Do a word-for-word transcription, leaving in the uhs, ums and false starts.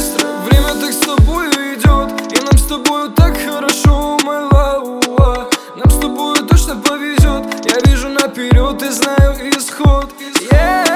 быстро. Время так с тобою идет, и нам с тобою так хорошо, my love. Нам с тобою точно повезет, я вижу наперед и знаю исход. Yeah.